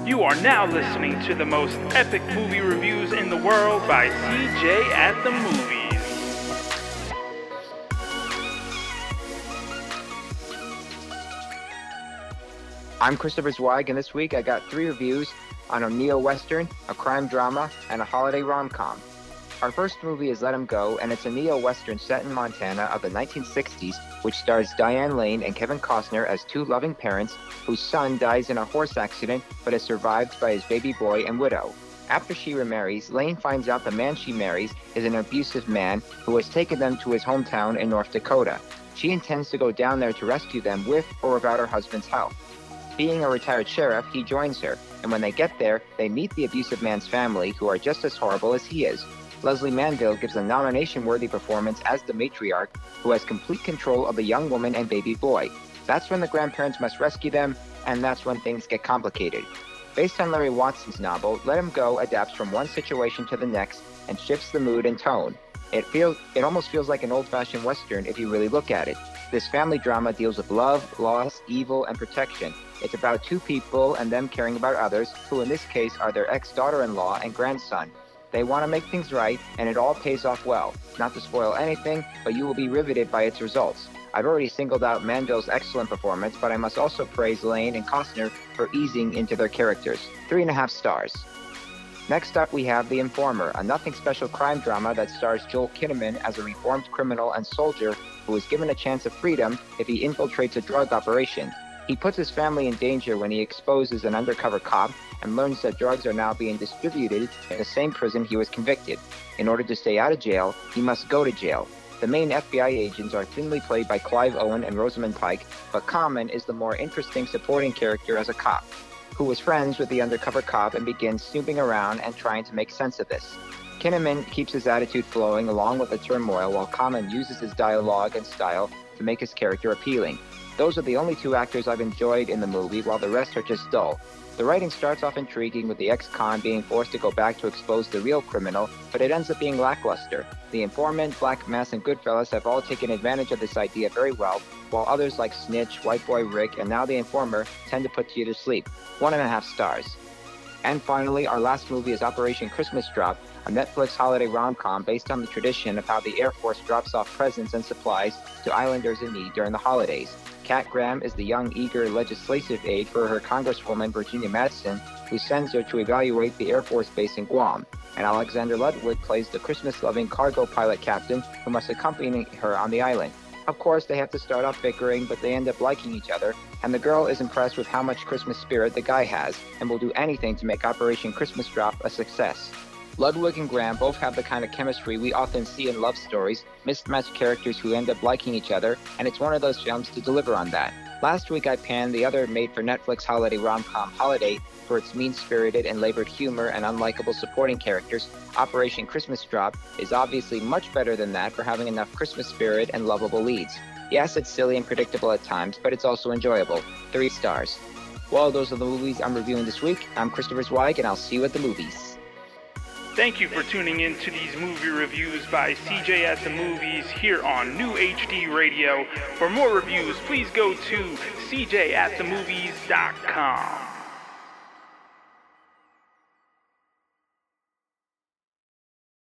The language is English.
You are now listening to the most epic movie reviews in the world by CJ at the Movies. I'm Christopher Zweig, and this week I got 3 reviews on a neo-western, a crime drama, and a holiday rom-com. Our first movie is Let 'Em Go, and it's a neo-western set in Montana of the 1960s, which stars Diane Lane and Kevin Costner as 2 loving parents whose son dies in a horse accident but is survived by his baby boy and widow. After she remarries, Lane finds out the man she marries is an abusive man who has taken them to his hometown in North Dakota. She intends to go down there to rescue them with or without her husband's help. Being a retired sheriff, he joins her, and when they get there, they meet the abusive man's family, who are just as horrible as he is. Leslie Manville gives a nomination-worthy performance as the matriarch, who has complete control of the young woman and baby boy. That's when the grandparents must rescue them, and that's when things get complicated. Based on Larry Watson's novel, Let 'Em Go adapts from one situation to the next and shifts the mood and tone. It almost feels like an old-fashioned Western if you really look at it. This family drama deals with love, loss, evil, and protection. It's about 2 people and them caring about others, who in this case are their ex-daughter-in-law and grandson. They want to make things right, and it all pays off well. Not to spoil anything, but you will be riveted by its results. I've already singled out Manville's excellent performance, but I must also praise Lane and Costner for easing into their characters. 3.5 stars. Next up, we have The Informer, a nothing special crime drama that stars Joel Kinnaman as a reformed criminal and soldier who is given a chance of freedom if he infiltrates a drug operation. He puts his family in danger when he exposes an undercover cop and learns that drugs are now being distributed in the same prison he was convicted. In order to stay out of jail, he must go to jail. The main FBI agents are thinly played by Clive Owen and Rosamund Pike, but Common is the more interesting supporting character as a cop, who was friends with the undercover cop and begins snooping around and trying to make sense of this. Kinnaman keeps his attitude flowing along with the turmoil, while Common uses his dialogue and style to make his character appealing. Those are the only 2 actors I've enjoyed in the movie, while the rest are just dull. The writing starts off intriguing with the ex-con being forced to go back to expose the real criminal, but it ends up being lackluster. The Informant, Black Mass, and Goodfellas have all taken advantage of this idea very well, while others like Snitch, White Boy Rick, and now The Informer tend to put you to sleep. 1.5 stars. And finally, our last movie is Operation Christmas Drop, a Netflix holiday rom-com based on the tradition of how the Air Force drops off presents and supplies to islanders in need during the holidays. Kat Graham is the young, eager legislative aide for her Congresswoman Virginia Madsen, who sends her to evaluate the Air Force base in Guam. And Alexander Ludwig plays the Christmas-loving cargo pilot captain who must accompany her on the island. Of course, they have to start off bickering, but they end up liking each other, and the girl is impressed with how much Christmas spirit the guy has, and will do anything to make Operation Christmas Drop a success. Ludwig and Graham both have the kind of chemistry we often see in love stories, mismatched characters who end up liking each other, and it's one of those films to deliver on that. Last week I panned the other made-for-Netflix holiday rom-com Holiday for its mean-spirited and labored humor and unlikable supporting characters. Operation Christmas Drop is obviously much better than that for having enough Christmas spirit and lovable leads. Yes, it's silly and predictable at times, but it's also enjoyable. 3 stars. Well, those are the movies I'm reviewing this week. I'm Christopher Zweig, and I'll see you at the movies. Thank you for tuning in to these movie reviews by CJ at the Movies here on New HD Radio. For more reviews, please go to cjatthemovies.com.